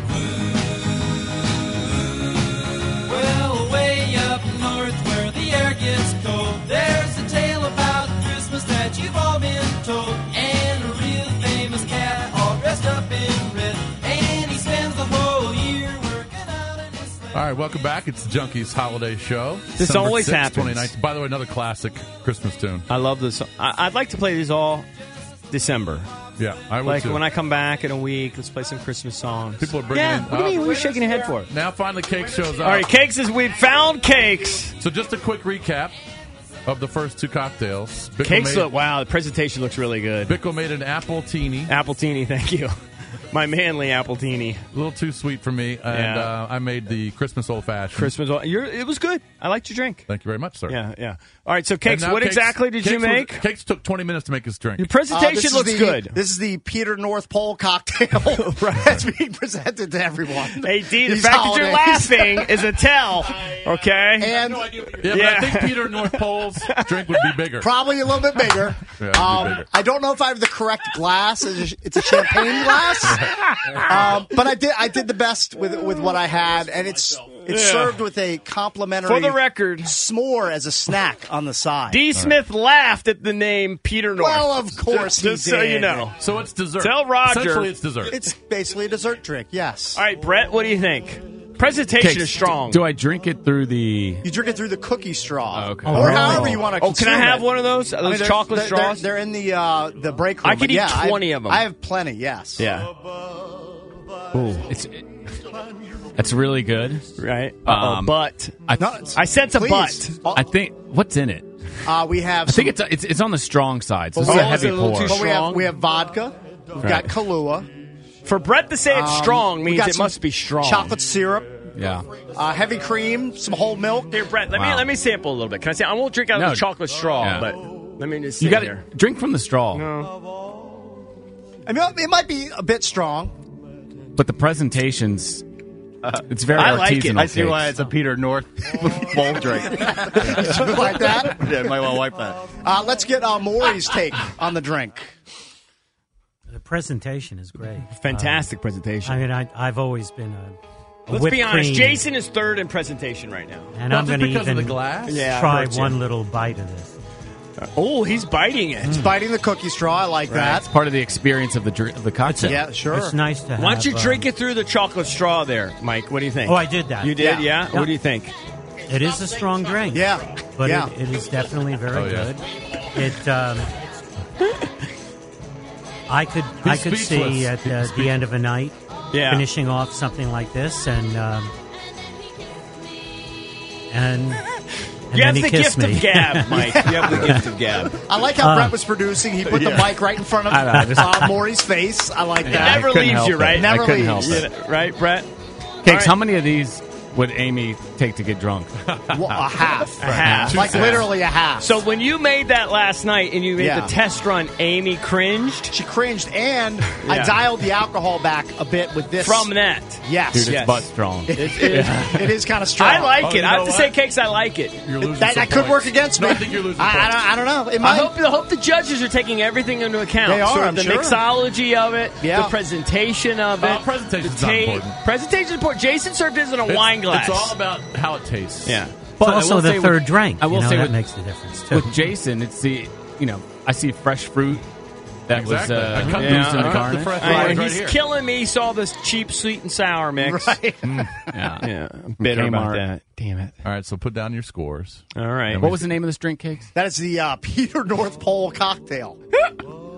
Well, way up north where the air gets cold, there's a tale about Christmas that you've all been told. And a real famous cat all dressed up in red, and he spends the whole year working out in his sled. All right, welcome back. It's the Junkies Holiday Show. This December always sixth, happens. twenty nineteen. By the way, another classic Christmas tune. I love this. I- I'd like to play these all December. Yeah, I would like too. when I come back in a week, let's play some Christmas songs. People are bringing yeah, in. What do you mean? What are you shaking your head for? Now finally, Cake shows up. All right, Cakes is we found Cakes. So just a quick recap of the first two cocktails. Bickle Cakes made, look wow. The presentation looks really good. Bickle made an apple teeny. Apple teeny, thank you. My manly apple teeny. A little too sweet for me, and Yeah. uh, I made the Christmas old fashioned. Christmas. You're, it was good. I liked your drink. Thank you very much, sir. Yeah, yeah. All right, so Cakes, And now what Cakes- exactly did you Cakes was- make? Cakes took twenty minutes to make his drink. Your presentation Uh, this is looks the- good. This is the Peter North Pole cocktail that's being presented to everyone. Hey, D, the These fact that you're holidays. laughing is a tell, okay? And Yeah, but I think Peter North Pole's drink would be bigger. probably a little bit bigger. Yeah, it'd be um, bigger. I don't know if I have the correct glass. It's a, it's a champagne glass, um, but I did. I did the best with with what I had, and it's it's Yeah. served with a complimentary For the record, s'more as a snack on the side. D. Smith laughed at the name Peter North. Well, of course Just, he just so did. you know. So it's dessert. Tell Roger. Essentially, it's dessert. It's basically a dessert drink. Yes. All right, Brett, what do you think? Presentation Cakes, is strong. Do I drink it through the? You drink it through the cookie straw, Oh, okay. or Oh, really? however you want to. Oh, can I have one of those? Those I mean, they're- chocolate they're, straws? They're, they're in the uh, the break room. I could but eat yeah, I- twenty of them. I have plenty. Yes. Yeah. Ooh, it's it's really good, right? Uh-oh, Um, but I, No, it's- I sense a please. but. I think what's in it? Uh, we have. I think some- it's it's it's on the strong side. So But this we is a have- heavy is it a little pour. too But we have strong? we have vodka. We've Right. got Kahlua. For Brett to say it's Um, strong we means got it some must be strong. Chocolate syrup, Yeah. uh, heavy cream, some whole milk. Here, Brett, let me Wow. let me sample a little bit. Can I say I won't drink out No. of the chocolate straw, Yeah. but let me just You sit got here. to drink from the straw. I mean, it might be a bit strong. But the presentations, it's very I like artisanal. it. I see Cakes. why it's a Peter North bowl drink. Something like that. Yeah, might want to wipe that. Uh, let's get uh, Maury's take on the drink. The presentation is great. Fantastic Um, presentation. I mean, I, I've always been a, a Let's whipped be honest. cream, Jason is third in presentation right now. and Well, I'm just going to because of even the glass? Yeah, I try heard you. one little bite of this. Oh, he's biting it. It's biting the cookie straw. I like It's that. part of the experience of the dr- of the cocktail. Yeah, sure. It's nice to have. Why don't you uh, drink it through the chocolate straw there, Mike? What do you think? Oh, I did that. You did, Yeah. yeah? Yeah. What do you think? It is a strong drink. Yeah. But yeah. it, it is definitely very Oh, yeah. good. It. Um, I could I He's could speechless. see at uh, the end of a night Yeah. finishing off something like this, and um, and, and You then have he the kissed gift me. of gab, Mike. You have the gift of gab. I like how Uh, Brett was producing. He put the yeah. mic right in front of I know, I just- uh, Maury's face. I like It that. never couldn't leaves help you, it. right? I Never couldn't help leaves. it. Yeah, right, Brett? Cakes, All right. how many of these would Amy take to get drunk? Well, a half. A half. Like literally a half. So when you made that last night and you made Yeah. the test run, Amy cringed she cringed, and I Yeah. dialed the alcohol back a bit with this. from that. Yes. Dude, it's Yes. butt strong. It is, it is kind of strong. I like Oh, it. you I have know to what? say, Cakes, I like it. You're losing That, some that could points. work against me. No, I think you're losing I, I, points. don't, I don't know. It I might. hope, I hope the judges are taking everything into account. They are, Sort of I'm the sure. mixology of it, Yeah. the presentation of it. Uh, presentation's the not tape. important. Presentation's important. Jason served his in a It's- wine glass. It's all about how it tastes. yeah. But It's I also will the say third with- drink. I will you know, say that with, makes a difference too. with Jason, it's the you know I see fresh fruit that Exactly. was uh, I cut used the- in I the cut garnish. the fresh All right, Right he's here. killing me. He saw this cheap sweet and sour mix. Right. Yeah. Yeah, I'm bitter Kmart. about that. Damn it. All right, so put down your scores. All right. What was the name of this drink, Cakes? That is the uh, Peter North Pole cocktail.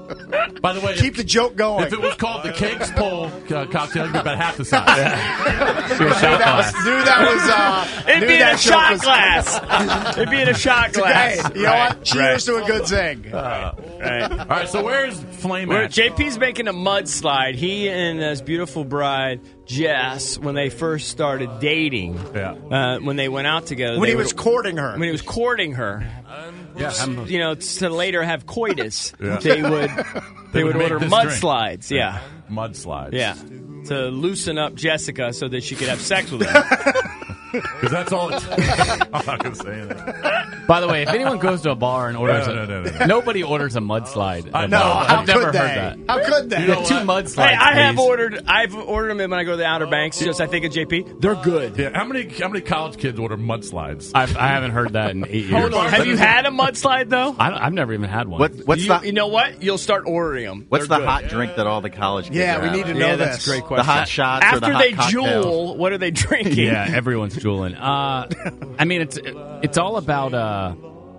By the way, keep the joke going. If it was called the Cakes Pole uh, cocktail, it'd be about half the size. Knew that was, knew that was uh, It'd knew be in that a joke shot was- glass. It'd be in a shot glass. Hey, you know Right, what? Cheers right. to a good thing. Uh, Right. All right, so where's Flame Where at? J P's making a mudslide. He and his beautiful bride Jess, when they first started dating, yeah. uh, when they went out together, When they he would- was courting her. when he was courting her, Yeah, I'm- you know, to later have coitus, Yeah. they would they, would, make order this mudslides. drink. Yeah, Mudslides. yeah, to loosen up Jessica so that she could have sex with him. Because that's all it's... I'm not going to say that. By the way, if anyone goes to a bar and orders No, a, no, no, no, no. nobody orders a mudslide. I at a know. bar. How I've never could heard they? that. How could they? You get two mudslides. Hey, I have please. ordered. I've ordered them when I go to the Outer Banks. Just I think of J P. They're good. Yeah, how many how many college kids order mudslides? I've, I haven't heard that in eight years. Hold on. Have you had a mudslide though? I don't, I've never even had one. What, what's you, the you know what? You'll start ordering them. What's They're the good. hot drink that all the college kids Yeah, are we need having? to know Yeah, this. that's a great The question. hot shots or After the hot they cocktails? jewel, what are they drinking? Yeah, everyone's drooling. Uh, I mean, it's it's all about. Uh,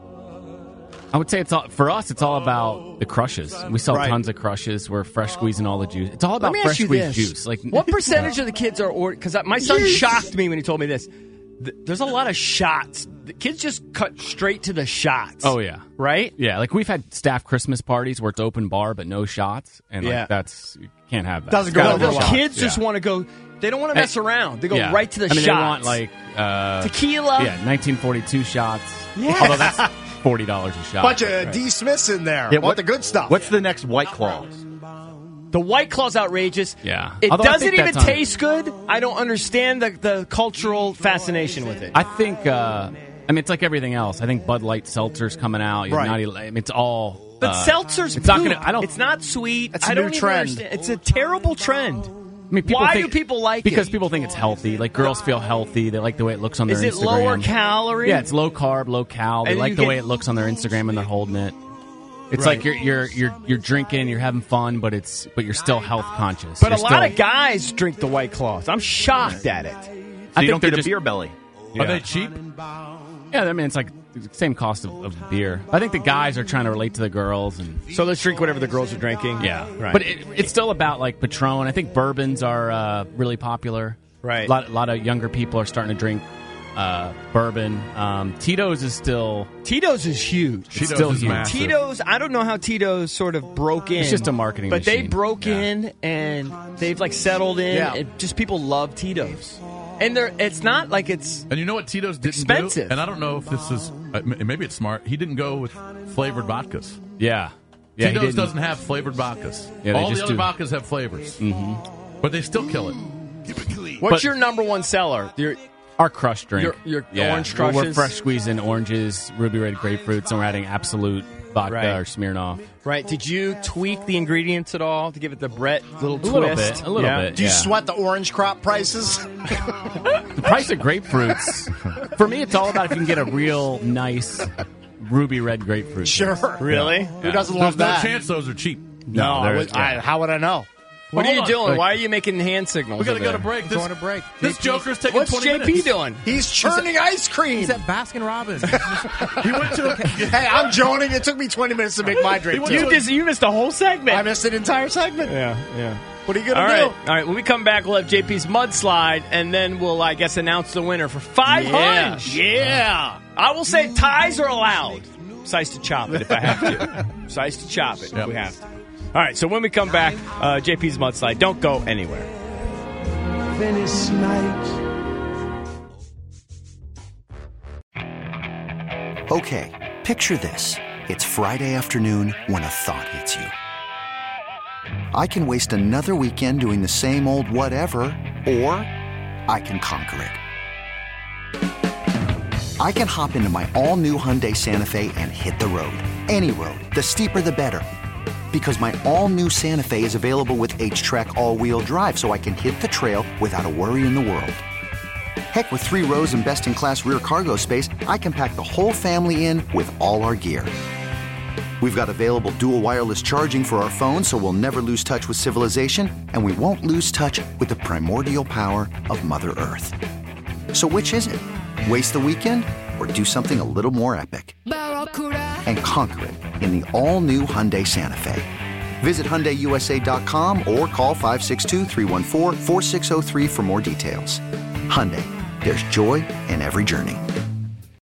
I would say it's all for us. It's all about the crushes. We sell Right. tons of crushes. We're fresh squeezing all the juice. It's all Let about me fresh ask you squeezed this. juice. Like what percentage of the kids are ordering? Because my son shocked me when he told me this. Th- There's a lot of shots. The kids just cut straight to the shots. Oh yeah, right. yeah. Like we've had staff Christmas parties where it's open bar but no shots, and Yeah. like that's you can't have that. Doesn't It's go gotta over be Those well. shots. kids just Yeah. want to go. They don't want to mess around. They go Yeah. right to the I mean, shots. they want like uh, tequila. Yeah, nineteen forty-two shots. Yeah. Although that's forty dollars a shot. Bunch of D. Smiths in there. Yeah, what the good stuff? What's the next White Claws? The White Claw's outrageous. Yeah. It Although I doesn't think even that's on- taste good. I don't understand the, the cultural fascination with it. I think. Uh, I mean, it's like everything else. I think Bud Light Seltzer's coming out. You have Right. Naughty, I mean, it's all. But uh, seltzer's it's not poop. gonna. I don't. It's not sweet. It's a I don't new even trend. understand. It's a terrible trend. I mean, people Why think, do people like because it? people think it's healthy. Like girls feel healthy. They like the way it looks on Is their it Instagram. lower calorie? Yeah, it's low carb, low cal. They And like you the get- way it looks on their Instagram and they're holding it. It's Right. like you're you're you're you're drinking, you're having fun, but it's but you're still health conscious. But You're a lot still- of guys drink the White Claws. I'm shocked at it. I So you think don't they're get a just beer belly. Yeah. Are they cheap? Yeah, I mean it's like the same cost of, of beer. I think the guys are trying to relate to the girls, and So let's drink whatever the girls are drinking. yeah, Right. But it, it's still about like Patron. I think bourbons are uh, really popular. Right. A lot, a lot of younger people are starting to drink uh, bourbon. Um, Tito's is still Tito's is huge. it's Tito's still is huge. massive. Tito's, I don't know how Tito's sort of broke in. It's just a marketing But they machine. broke Yeah. in and they've like settled in. Yeah. And just people love Tito's. And they're it's not like it's And you know what Tito's didn't Expensive. do? And I don't know if this is, uh, m- maybe it's smart. He didn't go with flavored vodkas. Yeah, yeah. he Tito's didn't- doesn't have flavored vodkas. Yeah, they All the just other do. vodkas have flavors. Mm-hmm. But they still kill it. What's But- your number one seller? Your Our crush drink. Your- your yeah. orange We're- We're crushes? fresh squeezing oranges, ruby red grapefruits, and we're adding Absolute vodka Right. or Smirnoff. right. Did you tweak the ingredients at all to give it the Brett little A twist? little bit, a little Yeah. bit. Do you yeah. sweat the orange crop prices? The price of grapefruits. For me, it's all about if you can get a real nice ruby red grapefruit. Sure. Really? Who doesn't There's love no that? chance those are cheap. No, I there would- is- I- yeah. how would I know? What are Hold you on. doing? Like- Why are you making hand signals? We got to over go to there? break. This, Going to break. this Joker's taking What's twenty J P minutes. doing? He's churning ice cream. He's at Baskin Robbins. He went to. Hey, I'm joning. It took me twenty minutes to make my drink. You too. just you missed a whole segment. I missed an entire segment. Yeah, yeah. What are you gonna All do? right, all right. When we come back, we'll have J P's mudslide, and then we'll, I guess, announce the winner for five hundred. Yeah. I will say ties are allowed. Size to chop it if I have to. Size to chop it if we have to. All right. So when we come back, uh, J P's mudslide. Don't go anywhere. Venice night. Okay, picture this. It's Friday afternoon when a thought hits you. I can waste another weekend doing the same old whatever, or I can conquer it. I can hop into my all-new Hyundai Santa Fe and hit the road. Any road. The steeper, the better. Because my all-new Santa Fe is available with H-Track all-wheel drive, so I can hit the trail without a worry in the world. Heck, with three rows and best-in-class rear cargo space, I can pack the whole family in with all our gear. We've got available dual wireless charging for our phones, so we'll never lose touch with civilization, and we won't lose touch with the primordial power of Mother Earth. So which is it? Waste the weekend or do something a little more epic? And conquer it in the all-new Hyundai Santa Fe. Visit Hyundai U S A dot com or call five six two, three one four, four six zero three for more details. Hyundai, there's joy in every journey.